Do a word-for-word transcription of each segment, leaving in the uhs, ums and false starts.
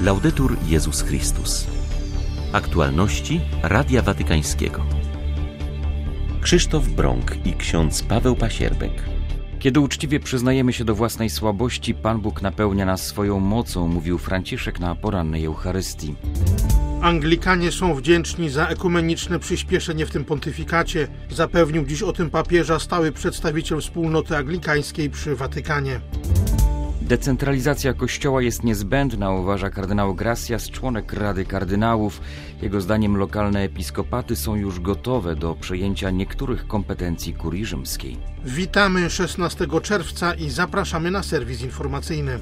Laudetur Jezus Chrystus. Aktualności Radia Watykańskiego. Krzysztof Brąk i ksiądz Paweł Pasierbek. Kiedy uczciwie przyznajemy się do własnej słabości, Pan Bóg napełnia nas swoją mocą, mówił Franciszek na porannej Eucharystii. Anglikanie są wdzięczni za ekumeniczne przyspieszenie w tym pontyfikacie. Zapewnił dziś o tym papieża stały przedstawiciel wspólnoty anglikańskiej przy Watykanie. Decentralizacja Kościoła jest niezbędna, uważa kardynał Gracias, członek Rady Kardynałów. Jego zdaniem lokalne episkopaty są już gotowe do przejęcia niektórych kompetencji kurii rzymskiej. Witamy szesnastego czerwca i zapraszamy na serwis informacyjny.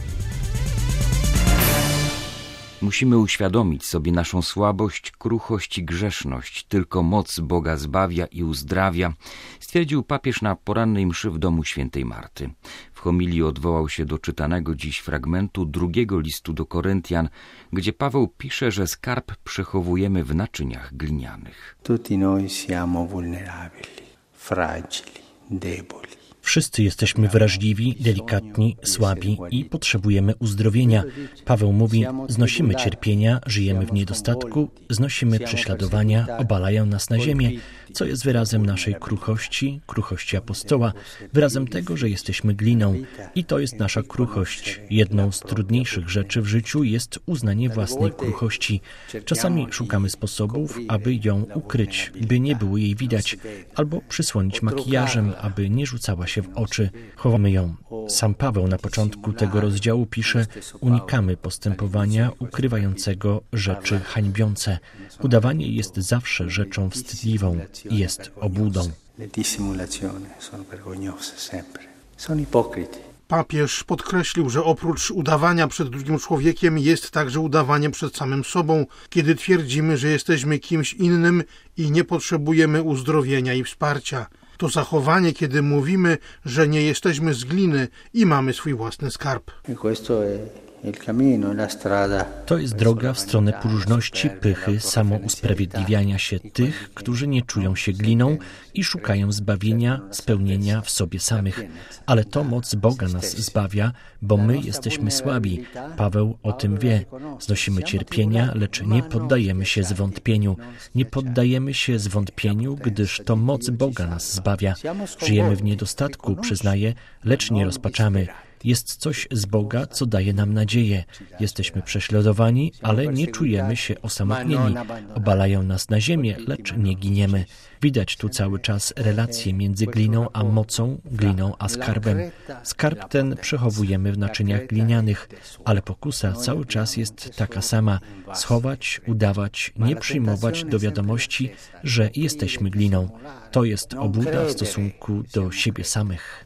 Musimy uświadomić sobie naszą słabość, kruchość i grzeszność. Tylko moc Boga zbawia i uzdrawia, stwierdził papież na porannej mszy w domu świętej Marty. W homilii odwołał się do czytanego dziś fragmentu drugiego listu do Koryntian, gdzie Paweł pisze, że skarb przechowujemy w naczyniach glinianych. Tutti noi siamo vulnerabili, fragili, deboli. Wszyscy jesteśmy wrażliwi, delikatni, słabi i potrzebujemy uzdrowienia. Paweł mówi, znosimy cierpienia, żyjemy w niedostatku, znosimy prześladowania, obalają nas na ziemię, co jest wyrazem naszej kruchości, kruchości apostoła, wyrazem tego, że jesteśmy gliną. I to jest nasza kruchość. Jedną z trudniejszych rzeczy w życiu jest uznanie własnej kruchości. Czasami szukamy sposobów, aby ją ukryć, by nie było jej widać, albo przysłonić makijażem, aby nie rzucała się w oczy. Chowamy ją. Sam Paweł na początku tego rozdziału pisze, unikamy postępowania ukrywającego rzeczy hańbiące. Udawanie jest zawsze rzeczą wstydliwą i jest obłudą. Papież podkreślił, że oprócz udawania przed drugim człowiekiem jest także udawanie przed samym sobą, kiedy twierdzimy, że jesteśmy kimś innym i nie potrzebujemy uzdrowienia i wsparcia. To zachowanie, kiedy mówimy, że nie jesteśmy z gliny i mamy swój własny skarb. To jest droga w stronę próżności, pychy, samousprawiedliwiania się tych, którzy nie czują się gliną i szukają zbawienia, spełnienia w sobie samych. Ale to moc Boga nas zbawia, bo my jesteśmy słabi. Paweł o tym wie. Znosimy cierpienia, lecz nie poddajemy się zwątpieniu. Nie poddajemy się zwątpieniu, gdyż to moc Boga nas zbawia. Żyjemy w niedostatku, przyznaję, lecz nie rozpaczamy. Jest coś z Boga, co daje nam nadzieję. Jesteśmy prześladowani, ale nie czujemy się osamotnieni. Obalają nas na ziemię, lecz nie giniemy. Widać tu cały czas relacje między gliną a mocą, gliną a skarbem. Skarb ten przechowujemy w naczyniach glinianych, ale pokusa cały czas jest taka sama. Schować, udawać, nie przyjmować do wiadomości, że jesteśmy gliną. To jest obłuda w stosunku do siebie samych.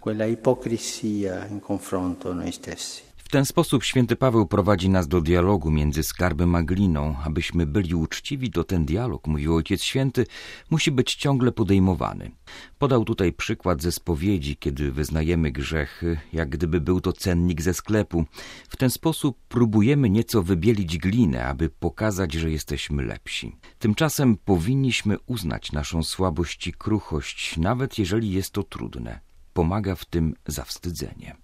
W ten sposób święty Paweł prowadzi nas do dialogu między skarbem a gliną. Abyśmy byli uczciwi, to ten dialog, mówił Ojciec Święty, musi być ciągle podejmowany. Podał tutaj przykład ze spowiedzi, kiedy wyznajemy grzechy, jak gdyby był to cennik ze sklepu. W ten sposób próbujemy nieco wybielić glinę, aby pokazać, że jesteśmy lepsi. Tymczasem powinniśmy uznać naszą słabość i kruchość, nawet jeżeli jest to trudne. Pomaga w tym zawstydzenie.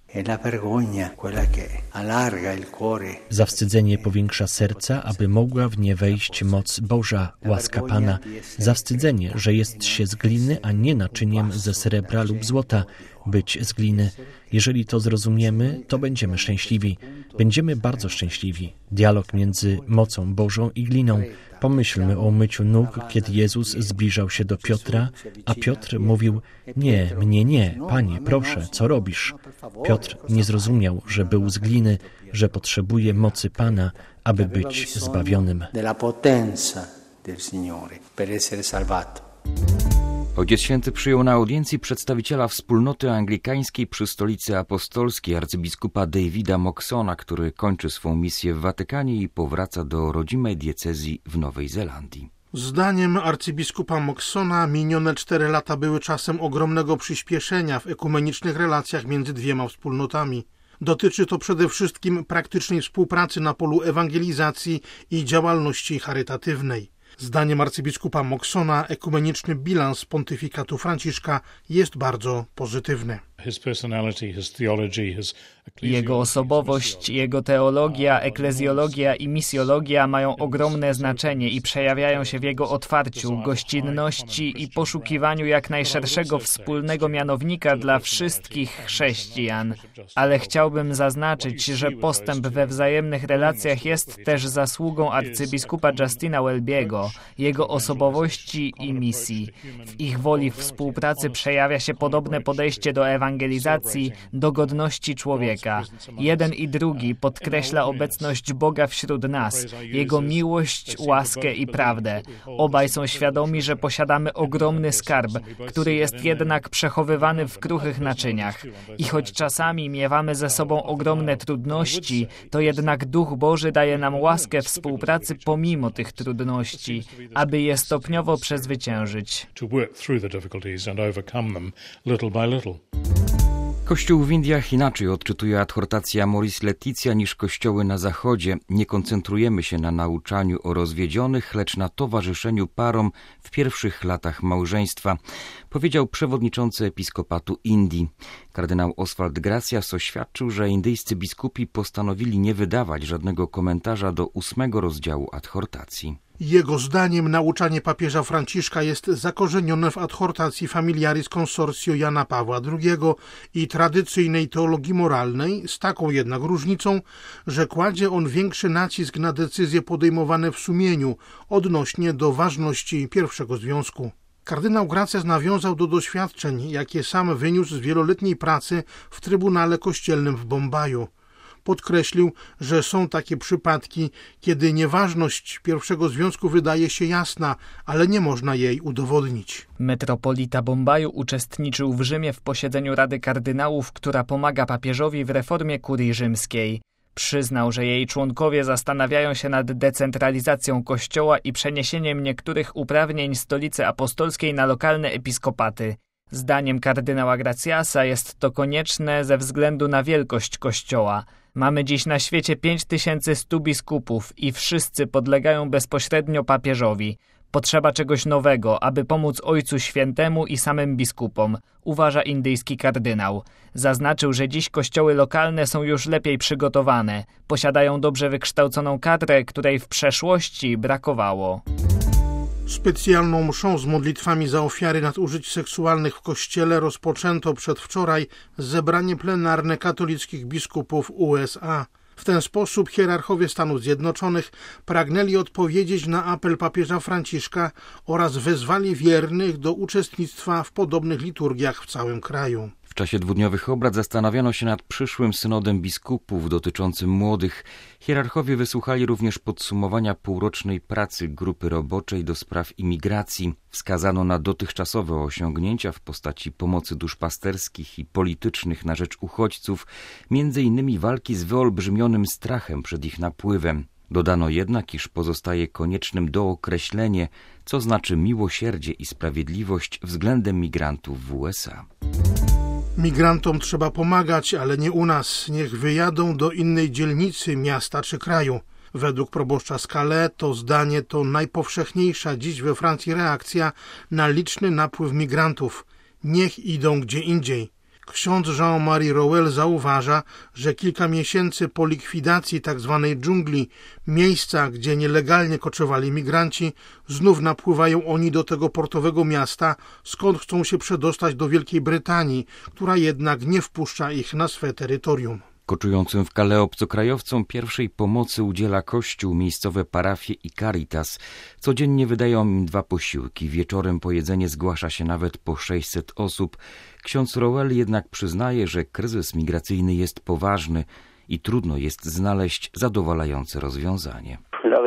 Zawstydzenie powiększa serca, aby mogła w nie wejść moc Boża, łaska Pana. Zawstydzenie, że jest się z gliny, a nie naczyniem ze srebra lub złota. Być z gliny. Jeżeli to zrozumiemy, to będziemy szczęśliwi. Będziemy bardzo szczęśliwi. Dialog między mocą Bożą i gliną. Pomyślmy o myciu nóg, kiedy Jezus zbliżał się do Piotra, a Piotr mówił, nie, mnie nie, Panie, proszę, co robisz? Piotr nie zrozumiał, że był z gliny, że potrzebuje mocy Pana, aby być zbawionym. Ojciec Święty przyjął na audiencji przedstawiciela wspólnoty anglikańskiej przy Stolicy Apostolskiej, arcybiskupa Davida Moxona, który kończy swą misję w Watykanie i powraca do rodzimej diecezji w Nowej Zelandii. Zdaniem arcybiskupa Moxona minione cztery lata były czasem ogromnego przyspieszenia w ekumenicznych relacjach między dwiema wspólnotami. Dotyczy to przede wszystkim praktycznej współpracy na polu ewangelizacji i działalności charytatywnej. Zdaniem arcybiskupa Moxona ekumeniczny bilans pontyfikatu Franciszka jest bardzo pozytywny. Jego osobowość, jego teologia, eklezjologia i misjologia mają ogromne znaczenie i przejawiają się w jego otwarciu, gościnności i poszukiwaniu jak najszerszego wspólnego mianownika dla wszystkich chrześcijan. Ale chciałbym zaznaczyć, że postęp we wzajemnych relacjach jest też zasługą arcybiskupa Justina Welby'ego, jego osobowości i misji. W ich woli współpracy przejawia się podobne podejście do ewangelizacji, do godności człowieka. Jeden i drugi podkreśla obecność Boga wśród nas, Jego miłość, łaskę i prawdę. Obaj są świadomi, że posiadamy ogromny skarb, który jest jednak przechowywany w kruchych naczyniach. I choć czasami miewamy ze sobą ogromne trudności, to jednak Duch Boży daje nam łaskę współpracy pomimo tych trudności, aby je stopniowo przezwyciężyć. Kościół w Indiach inaczej odczytuje adhortacja Amoris Laetitia niż kościoły na zachodzie. Nie koncentrujemy się na nauczaniu o rozwiedzionych, lecz na towarzyszeniu parom w pierwszych latach małżeństwa, powiedział przewodniczący episkopatu Indii. Kardynał Oswald Gracias oświadczył, że indyjscy biskupi postanowili nie wydawać żadnego komentarza do ósmego rozdziału adhortacji. Jego zdaniem nauczanie papieża Franciszka jest zakorzenione w adhortacji Familiaris Consortio Jana Pawła drugiego i tradycyjnej teologii moralnej, z taką jednak różnicą, że kładzie on większy nacisk na decyzje podejmowane w sumieniu odnośnie do ważności pierwszego związku. Kardynał Gracias nawiązał do doświadczeń, jakie sam wyniósł z wieloletniej pracy w Trybunale Kościelnym w Bombaju. Podkreślił, że są takie przypadki, kiedy nieważność pierwszego związku wydaje się jasna, ale nie można jej udowodnić. Metropolita Bombaju uczestniczył w Rzymie w posiedzeniu Rady Kardynałów, która pomaga papieżowi w reformie kurii rzymskiej. Przyznał, że jej członkowie zastanawiają się nad decentralizacją Kościoła i przeniesieniem niektórych uprawnień Stolicy Apostolskiej na lokalne episkopaty. Zdaniem kardynała Graciasa jest to konieczne ze względu na wielkość Kościoła. Mamy dziś na świecie pięć tysięcy stu biskupów i wszyscy podlegają bezpośrednio papieżowi. Potrzeba czegoś nowego, aby pomóc Ojcu Świętemu i samym biskupom, uważa indyjski kardynał. Zaznaczył, że dziś kościoły lokalne są już lepiej przygotowane, posiadają dobrze wykształconą kadrę, której w przeszłości brakowało. Specjalną mszą z modlitwami za ofiary nadużyć seksualnych w Kościele rozpoczęto przedwczoraj zebranie plenarne katolickich biskupów U S A. W ten sposób hierarchowie Stanów Zjednoczonych pragnęli odpowiedzieć na apel papieża Franciszka oraz wezwali wiernych do uczestnictwa w podobnych liturgiach w całym kraju. W czasie dwudniowych obrad zastanawiano się nad przyszłym synodem biskupów dotyczącym młodych. Hierarchowie wysłuchali również podsumowania półrocznej pracy grupy roboczej do spraw imigracji. Wskazano na dotychczasowe osiągnięcia w postaci pomocy duszpasterskich i politycznych na rzecz uchodźców, między innymi walki z wyolbrzymionym strachem przed ich napływem. Dodano jednak, iż pozostaje koniecznym dookreślenie, co znaczy miłosierdzie i sprawiedliwość względem migrantów w U S A. Migrantom trzeba pomagać, ale nie u nas. Niech wyjadą do innej dzielnicy, miasta czy kraju. Według proboszcza z Calais to zdanie to najpowszechniejsza dziś we Francji reakcja na liczny napływ migrantów. Niech idą gdzie indziej. Ksiądz Jean-Marie Rowel zauważa, że kilka miesięcy po likwidacji tzw. dżungli, miejsca, gdzie nielegalnie koczowali migranci, znów napływają oni do tego portowego miasta, skąd chcą się przedostać do Wielkiej Brytanii, która jednak nie wpuszcza ich na swe terytorium. Koczującym w Calais obcokrajowcom pierwszej pomocy udziela Kościół, miejscowe parafie i Caritas. Codziennie wydają im dwa posiłki. Wieczorem po jedzenie zgłasza się nawet po sześćset osób. Ksiądz Rowel jednak przyznaje, że kryzys migracyjny jest poważny i trudno jest znaleźć zadowalające rozwiązanie.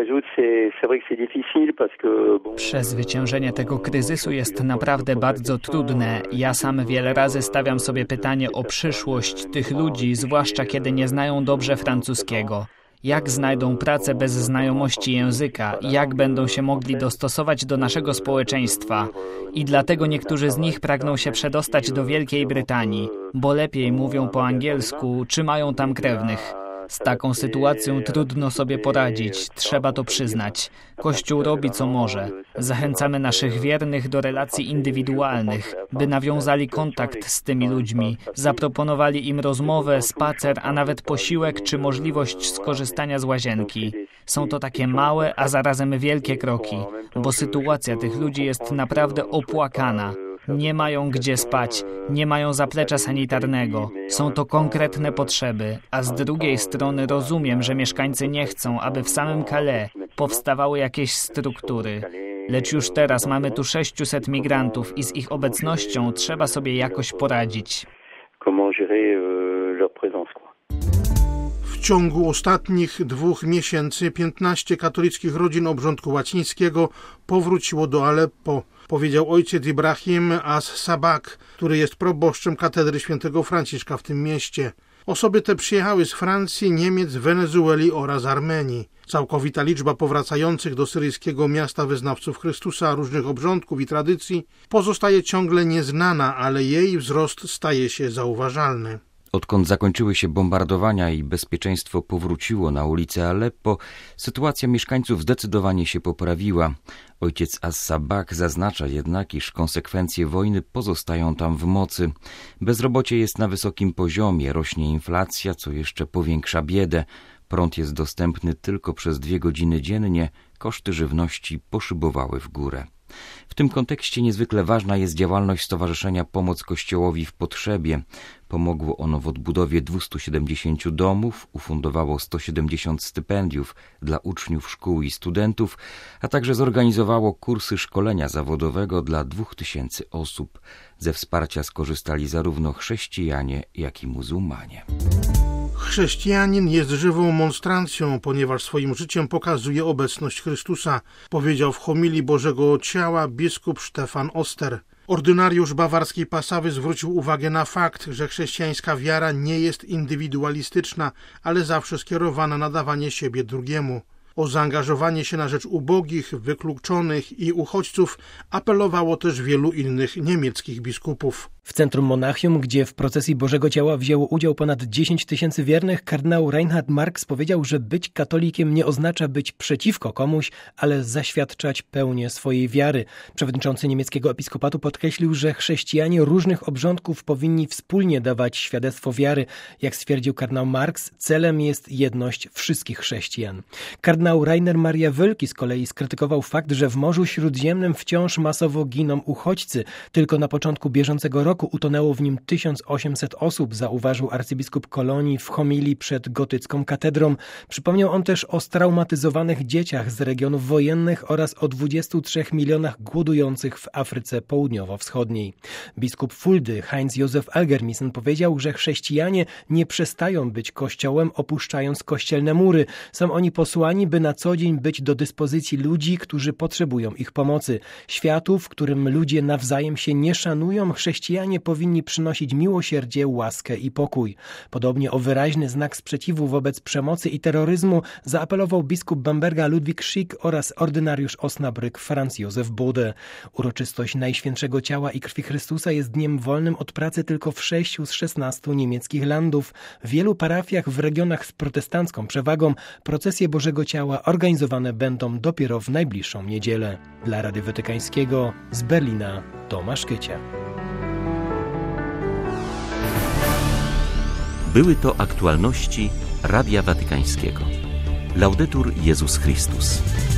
Przezwyciężenie tego kryzysu jest naprawdę bardzo trudne. Ja sam wiele razy stawiam sobie pytanie o przyszłość tych ludzi, zwłaszcza kiedy nie znają dobrze francuskiego. Jak znajdą pracę bez znajomości języka? Jak będą się mogli dostosować do naszego społeczeństwa? I dlatego niektórzy z nich pragną się przedostać do Wielkiej Brytanii, bo lepiej mówią po angielsku, czy mają tam krewnych. Z taką sytuacją trudno sobie poradzić, trzeba to przyznać. Kościół robi co może. Zachęcamy naszych wiernych do relacji indywidualnych, by nawiązali kontakt z tymi ludźmi, zaproponowali im rozmowę, spacer, a nawet posiłek czy możliwość skorzystania z łazienki. Są to takie małe, a zarazem wielkie kroki, bo sytuacja tych ludzi jest naprawdę opłakana. Nie mają gdzie spać, nie mają zaplecza sanitarnego. Są to konkretne potrzeby, a z drugiej strony rozumiem, że mieszkańcy nie chcą, aby w samym Calais powstawały jakieś struktury. Lecz już teraz mamy tu sześciuset migrantów i z ich obecnością trzeba sobie jakoś poradzić. W ciągu ostatnich dwóch miesięcy piętnaście katolickich rodzin obrządku łacińskiego powróciło do Aleppo, powiedział ojciec Ibrahim as-Sabak, który jest proboszczem katedry świętego Franciszka w tym mieście. Osoby te przyjechały z Francji, Niemiec, Wenezueli oraz Armenii. Całkowita liczba powracających do syryjskiego miasta wyznawców Chrystusa różnych obrządków i tradycji pozostaje ciągle nieznana, ale jej wzrost staje się zauważalny. Odkąd zakończyły się bombardowania i bezpieczeństwo powróciło na ulice Aleppo, sytuacja mieszkańców zdecydowanie się poprawiła. Ojciec as-Sabak zaznacza jednak, iż konsekwencje wojny pozostają tam w mocy. Bezrobocie jest na wysokim poziomie, rośnie inflacja, co jeszcze powiększa biedę. Prąd jest dostępny tylko przez dwie godziny dziennie, koszty żywności poszybowały w górę. W tym kontekście niezwykle ważna jest działalność Stowarzyszenia Pomoc Kościołowi w Potrzebie. Pomogło ono w odbudowie dwustu siedemdziesięciu domów, ufundowało sto siedemdziesiąt stypendiów dla uczniów szkół i studentów, a także zorganizowało kursy szkolenia zawodowego dla dwóch tysięcy osób. Ze wsparcia skorzystali zarówno chrześcijanie, jak i muzułmanie. Chrześcijanin jest żywą monstrancją, ponieważ swoim życiem pokazuje obecność Chrystusa, powiedział w homilii Bożego Ciała biskup Stefan Oster. Ordynariusz bawarskiej Passawy zwrócił uwagę na fakt, że chrześcijańska wiara nie jest indywidualistyczna, ale zawsze skierowana na dawanie siebie drugiemu. O zaangażowanie się na rzecz ubogich, wykluczonych i uchodźców apelowało też wielu innych niemieckich biskupów. W centrum Monachium, gdzie w procesji Bożego Ciała wzięło udział ponad dziesięć tysięcy wiernych, kardynał Reinhard Marx powiedział, że być katolikiem nie oznacza być przeciwko komuś, ale zaświadczać pełnię swojej wiary. Przewodniczący niemieckiego episkopatu podkreślił, że chrześcijanie różnych obrządków powinni wspólnie dawać świadectwo wiary. Jak stwierdził kardynał Marx, celem jest jedność wszystkich chrześcijan. Kardynał Rainer Maria Wölki z kolei skrytykował fakt, że w Morzu Śródziemnym wciąż masowo giną uchodźcy. Tylko na początku bieżącego roku utonęło w nim tysiąc osiemset osób, zauważył arcybiskup Kolonii w homilii przed gotycką katedrą. Przypomniał on też o straumatyzowanych dzieciach z regionów wojennych oraz o dwudziestu trzech milionach głodujących w Afryce Południowo-Wschodniej. Biskup Fuldy Heinz Josef Algermissen powiedział, że chrześcijanie nie przestają być kościołem, opuszczając kościelne mury. Są oni posłani, by na co dzień być do dyspozycji ludzi, którzy potrzebują ich pomocy. Światu, w którym ludzie nawzajem się nie szanują, chrześcijanie powinni przynosić miłosierdzie, łaskę i pokój. Podobnie o wyraźny znak sprzeciwu wobec przemocy i terroryzmu zaapelował biskup Bamberga Ludwik Schick oraz ordynariusz Osnabrück Franz Josef Bode. Uroczystość Najświętszego Ciała i Krwi Chrystusa jest dniem wolnym od pracy tylko w sześciu z szesnastu niemieckich landów. W wielu parafiach w regionach z protestancką przewagą procesje Bożego Ciała organizowane będą dopiero w najbliższą niedzielę. Dla Radia Watykańskiego z Berlina Tomasz Kycia. Były to aktualności Radia Watykańskiego. Laudetur Jezus Chrystus.